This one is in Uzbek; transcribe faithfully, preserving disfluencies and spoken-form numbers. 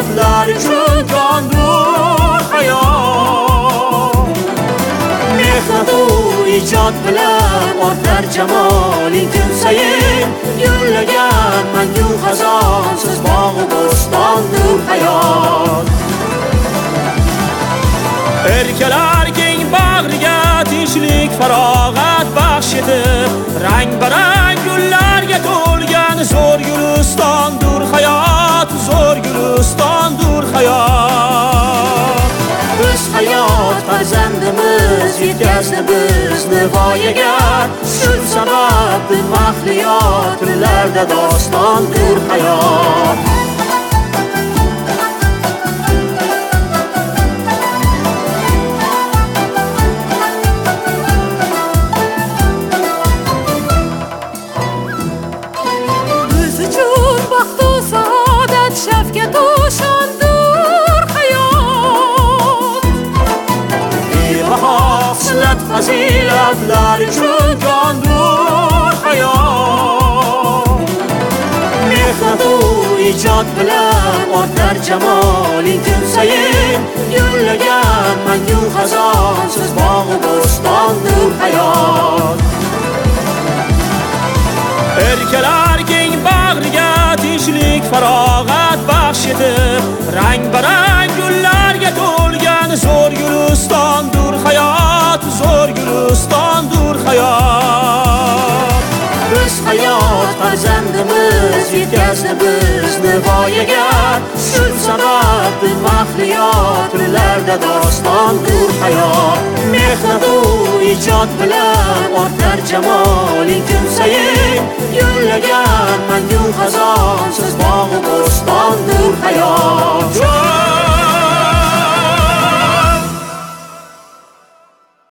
fazilatlar uchun jondur hayot. Mehnat u ijod bilan ortar jamoling kun sayin, yo'llagan mangu xazonsiz bog'u bo'stondur hayot. Erkalar keng bag'riga tinchlik farog'at baxsh etib, rang-barang gullarga to'lgan zo'r gulistondur hayot, zo'r gulistondur hayot. Biz hayot farzandimiz yetkazdi bizni voyaga, shu sababli mahliyot tillarda dostondur hayot. Şefkat u shondur hayot. Bebaho xislat fazilatlar uchun jondur hayot. Mehnat u ijod bilan ortar jamoling kun sayin, yo'llagan mangu xazonsiz bog'u bo'stondur hayot. Erkalar keng bag'riga tinchlik farog'at baxsh etib, rang-barang gullarga to'lgan zo'r gulistondur hayot, zo'r gulistondur hayot. Biz hayot farzandimiz yetkazdi bizni voyaga, shu sababli mahliyot tillarda dostondur hayot. Mehnat u ijod bilan ortar jamoling kun sayin, yo'llagan mangu xazonsiz bog'u bo'stondur hayot.